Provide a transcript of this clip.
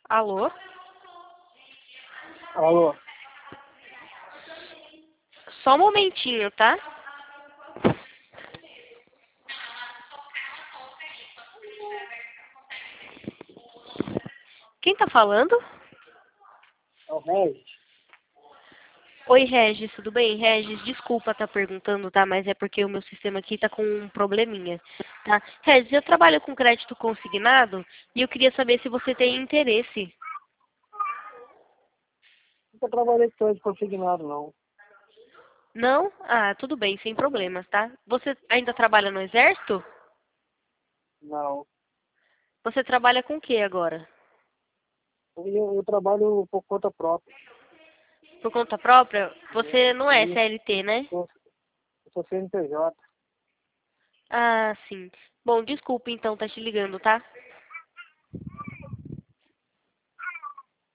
Alô? Alô? Só um momentinho, tá? Quem tá falando? É o Regis. Oi, Regis, tudo bem? Regis, desculpa estar perguntando, tá? Mas é porque o meu sistema aqui tá com um probleminha, tá? Regis, eu trabalho com crédito consignado e eu queria saber se você tem interesse. Nunca trabalhei com crédito consignado, não. Não? Ah, tudo bem, sem problemas, tá? Você ainda trabalha no exército? Não. Você trabalha com o que agora? Eu trabalho por conta própria. Por conta própria? Você não é E CLT, né? eu sou CNPJ. Ah, sim. Bom, desculpa então, tá te ligando, tá?